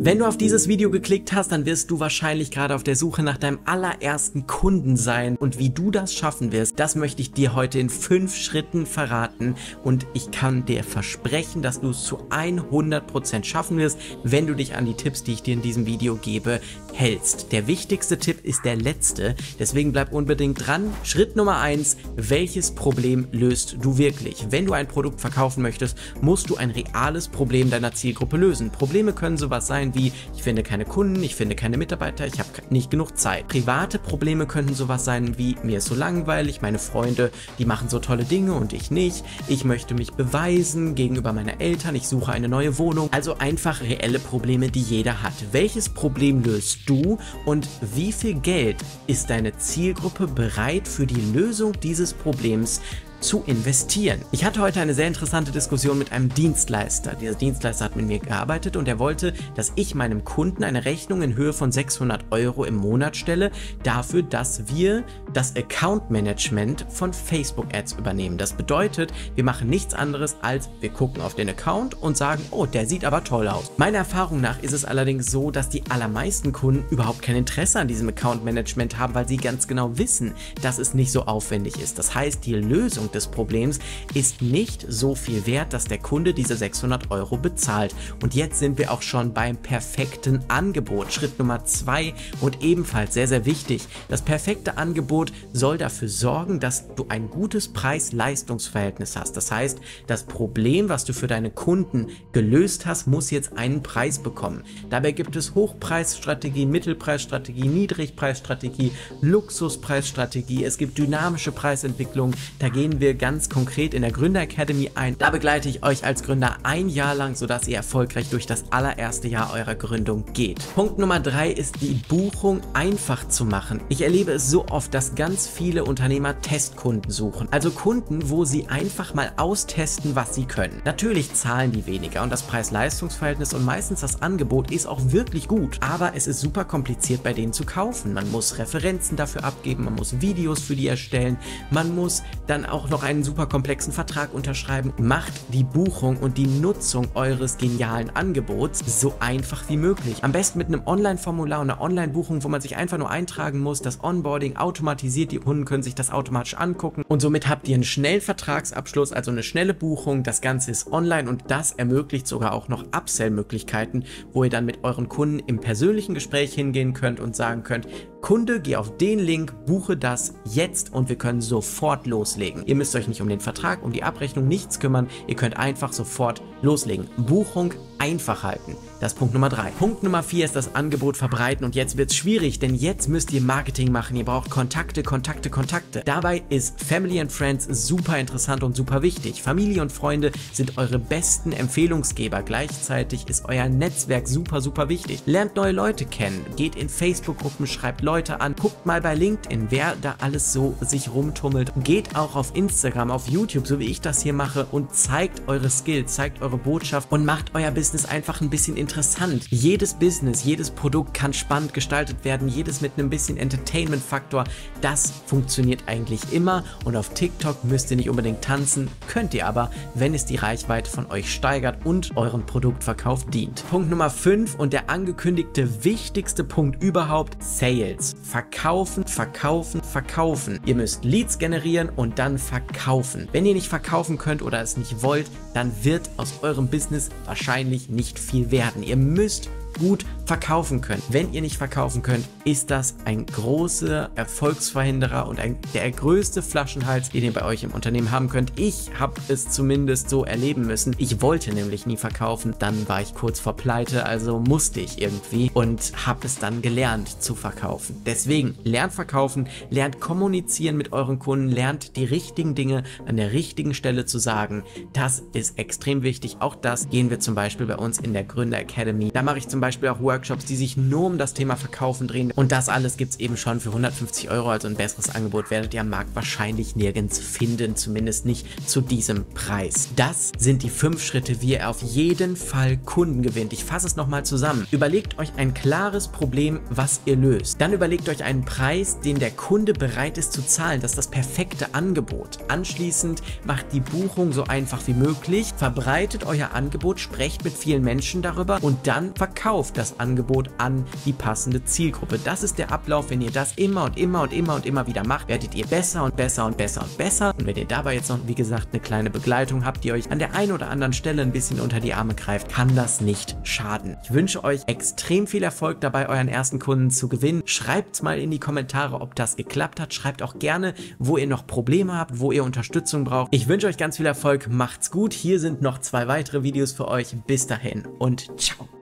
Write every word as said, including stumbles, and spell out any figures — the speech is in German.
Wenn du auf dieses Video geklickt hast, dann wirst du wahrscheinlich gerade auf der Suche nach deinem allerersten Kunden sein, und wie du das schaffen wirst, das möchte ich dir heute in fünf Schritten verraten, und ich kann dir versprechen, dass du es zu hundert Prozent schaffen wirst, wenn du dich an die Tipps, die ich dir in diesem Video gebe, hältst. Der wichtigste Tipp ist der letzte, deswegen bleib unbedingt dran. Schritt Nummer eins: Welches Problem löst du wirklich? Wenn du ein Produkt verkaufen möchtest, musst du ein reales Problem deiner Zielgruppe lösen. Probleme können sowas sein wie: ich finde keine Kunden, ich finde keine Mitarbeiter, ich habe nicht genug Zeit. Private Probleme könnten sowas sein wie: mir ist so langweilig, meine Freunde, die machen so tolle Dinge und ich nicht. Ich möchte mich beweisen gegenüber meinen Eltern, ich suche eine neue Wohnung. Also einfach reelle Probleme, die jeder hat. Welches Problem löst du und wie viel Geld ist deine Zielgruppe bereit für die Lösung dieses Problems zu investieren? Ich hatte heute eine sehr interessante Diskussion mit einem Dienstleister. Dieser Dienstleister hat mit mir gearbeitet und er wollte, dass ich meinem Kunden eine Rechnung in Höhe von sechshundert Euro im Monat stelle, dafür, dass wir das Account Management von Facebook Ads übernehmen. Das bedeutet, wir machen nichts anderes als, wir gucken auf den Account und sagen: oh, der sieht aber toll aus. Meiner Erfahrung nach ist es allerdings so, dass die allermeisten Kunden überhaupt kein Interesse an diesem Account Management haben, weil sie ganz genau wissen, dass es nicht so aufwendig ist. Das heißt, die Lösung des Problems ist nicht so viel wert, dass der Kunde diese sechshundert Euro bezahlt. Und jetzt sind wir auch schon beim perfekten Angebot. Schritt Nummer zwei und ebenfalls sehr, sehr wichtig: Das perfekte Angebot soll dafür sorgen, dass du ein gutes Preis-Leistungs-Verhältnis hast. Das heißt, das Problem, was du für deine Kunden gelöst hast, muss jetzt einen Preis bekommen. Dabei gibt es Hochpreisstrategie, Mittelpreisstrategie, Niedrigpreisstrategie, Luxuspreisstrategie. Es gibt dynamische Preisentwicklung. Da gehen wir ganz konkret in der Gründer Academy ein. Da begleite ich euch als Gründer ein Jahr lang, sodass ihr erfolgreich durch das allererste Jahr eurer Gründung geht. Punkt Nummer drei ist, die Buchung einfach zu machen. Ich erlebe es so oft, dass ganz viele Unternehmer Testkunden suchen. Also Kunden, wo sie einfach mal austesten, was sie können. Natürlich zahlen die weniger und das Preis-Leistungs-Verhältnis und meistens das Angebot ist auch wirklich gut. Aber es ist super kompliziert, bei denen zu kaufen. Man muss Referenzen dafür abgeben, man muss Videos für die erstellen, man muss dann auch noch einen super komplexen Vertrag unterschreiben. Macht die Buchung und die Nutzung eures genialen Angebots so einfach wie möglich. Am besten mit einem Online-Formular und einer Online-Buchung, wo man sich einfach nur eintragen muss. Das Onboarding automatisiert, die Kunden können sich das automatisch angucken und somit habt ihr einen schnellen Vertragsabschluss, also eine schnelle Buchung. Das Ganze ist online und das ermöglicht sogar auch noch Upsell-Möglichkeiten, wo ihr dann mit euren Kunden im persönlichen Gespräch hingehen könnt und sagen könnt: Kunde, geh auf den Link, buche das jetzt und wir können sofort loslegen. Ihr müsst euch nicht um den Vertrag, um die Abrechnung, nichts kümmern. Ihr könnt einfach sofort loslegen. Buchung einfach halten. Das ist Punkt Nummer drei. Punkt Nummer vier ist das Angebot verbreiten, und jetzt wird es schwierig, denn jetzt müsst ihr Marketing machen. Ihr braucht Kontakte, Kontakte, Kontakte. Dabei ist Family and Friends super interessant und super wichtig. Familie und Freunde sind eure besten Empfehlungsgeber. Gleichzeitig ist euer Netzwerk super, super wichtig. Lernt neue Leute kennen, geht in Facebook-Gruppen, schreibt Leute an, guckt mal bei LinkedIn, wer da alles so sich rumtummelt. Geht auch auf Instagram, auf YouTube, so wie ich das hier mache, und zeigt eure Skills, zeigt eure Botschaft und macht euer Business einfach ein bisschen interessant. Jedes Business, jedes Produkt kann spannend gestaltet werden, jedes mit einem bisschen Entertainment-Faktor. Das funktioniert eigentlich immer, und auf TikTok müsst ihr nicht unbedingt tanzen, könnt ihr aber, wenn es die Reichweite von euch steigert und euren Produktverkauf dient. Punkt Nummer fünf und der angekündigte wichtigste Punkt überhaupt: Sales. Verkaufen, verkaufen, verkaufen. Ihr müsst Leads generieren und dann verkaufen. Wenn ihr nicht verkaufen könnt oder es nicht wollt, dann wird aus eurem Business wahrscheinlich nicht viel werden. Ihr müsst gut verkaufen können. Wenn ihr nicht verkaufen könnt, ist das ein großer Erfolgsverhinderer und ein, der größte Flaschenhals, den ihr bei euch im Unternehmen haben könnt. Ich habe es zumindest so erleben müssen. Ich wollte nämlich nie verkaufen, dann war ich kurz vor Pleite, also musste ich irgendwie und habe es dann gelernt zu verkaufen. Deswegen lernt verkaufen, lernt kommunizieren mit euren Kunden, lernt die richtigen Dinge an der richtigen Stelle zu sagen. Das ist extrem wichtig. Auch das gehen wir zum Beispiel bei uns in der Gründer Academy. Da mache ich zum Beispiel auch Workshops, die sich nur um das Thema Verkaufen drehen, und das alles gibt es eben schon für hundertfünfzig Euro, also ein besseres Angebot werdet ihr am Markt wahrscheinlich nirgends finden, zumindest nicht zu diesem Preis. Das sind die fünf Schritte, wie ihr auf jeden Fall Kunden gewinnt. Ich fasse es nochmal zusammen. Überlegt euch ein klares Problem, was ihr löst. Dann überlegt euch einen Preis, den der Kunde bereit ist zu zahlen. Das ist das perfekte Angebot. Anschließend macht die Buchung so einfach wie möglich, verbreitet euer Angebot, sprecht mit vielen Menschen darüber und dann verkauft verkauft das Angebot an die passende Zielgruppe. Das ist der Ablauf. Wenn ihr das immer und immer und immer und immer wieder macht, werdet ihr besser und besser und besser und besser. Und wenn ihr dabei jetzt noch, wie gesagt, eine kleine Begleitung habt, die euch an der einen oder anderen Stelle ein bisschen unter die Arme greift, kann das nicht schaden. Ich wünsche euch extrem viel Erfolg dabei, euren ersten Kunden zu gewinnen. Schreibt mal in die Kommentare, ob das geklappt hat. Schreibt auch gerne, wo ihr noch Probleme habt, wo ihr Unterstützung braucht. Ich wünsche euch ganz viel Erfolg. Macht's gut. Hier sind noch zwei weitere Videos für euch. Bis dahin und ciao.